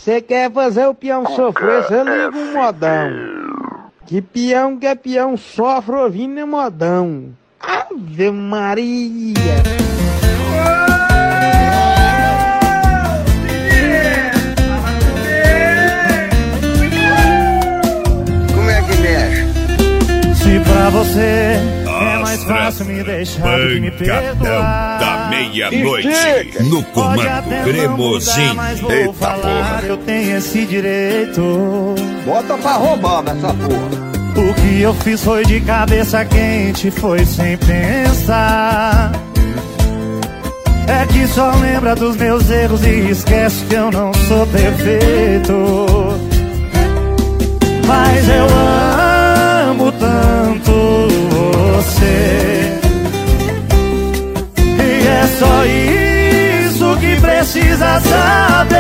Você quer fazer o peão sofrer, você liga um modão. Que é peão sofre ouvindo é modão. Ave Maria! Como é que mexe? Se pra você é mais fácil me deixar do que me perdoar. Da meia-noite, no comando Cremosinho. Eita porra. Eu tenho esse direito. Bota pra roubar nessa porra. O que eu fiz foi de cabeça quente, foi sem pensar. É que só lembra dos meus erros e esquece que eu não sou perfeito. Mas eu amo tanto você, e é só isso que precisa saber.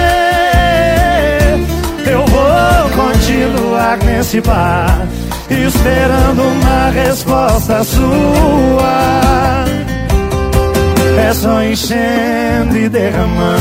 Eu vou continuar nesse bar, esperando uma resposta sua. É só enchendo e derramando.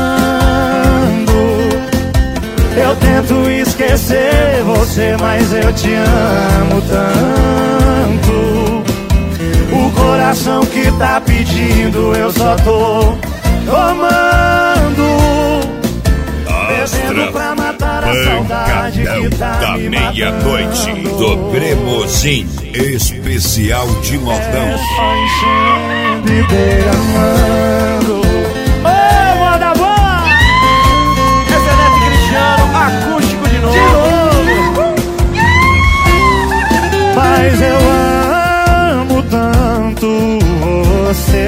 Eu tento esquecer você, mas eu te amo tanto. O coração que tá pedindo, eu só tô tomando. Bebendo pra matar a saudade que tá da me meia-noite, matando. do Cremosinho, especial de modão. É só enchendo e derramando. Ô, moda boa! Excelente Cristiano, acústico de novo. Mas eu amo tanto você,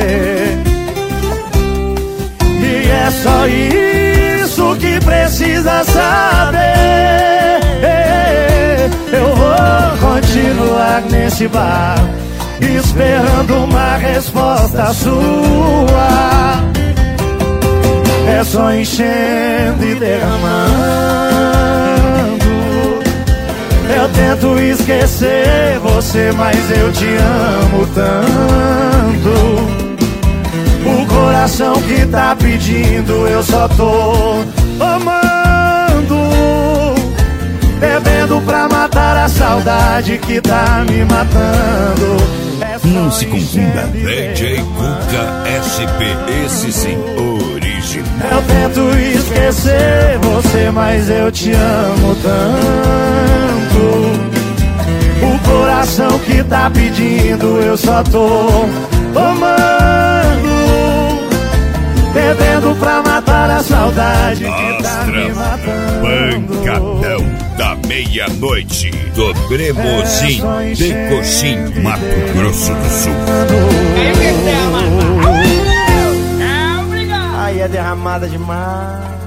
e é só isso que precisa saber. Eu vou continuar nesse bar, esperando uma resposta sua. É só enchendo e derramando. Eu tento esquecer você, mas eu te amo tanto. O coração que tá pedindo, eu só tô amando. Bebendo pra matar a saudade que tá me matando. Não se confunda, DJ Cuca SP, esse sim, original. Eu tento esquecer você, mas eu te amo tanto. O coração que tá pedindo, eu só tô tomando. Bebendo pra matar a saudade que tá me matando. Pancadão da meia-noite, do Cremosinho, de Coxim, Mato Grosso do Sul. Aí é derramada demais.